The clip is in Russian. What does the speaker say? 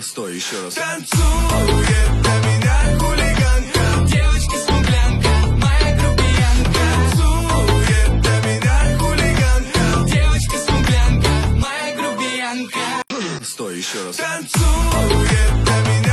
Стой, еще раз. Танцует для меня хулиганка, девочка-смуглянка, моя грубиянка. Танцует для меня хулиганка, девочка-смуглянка, моя грубиянка. Стой, еще раз. Танцует для меня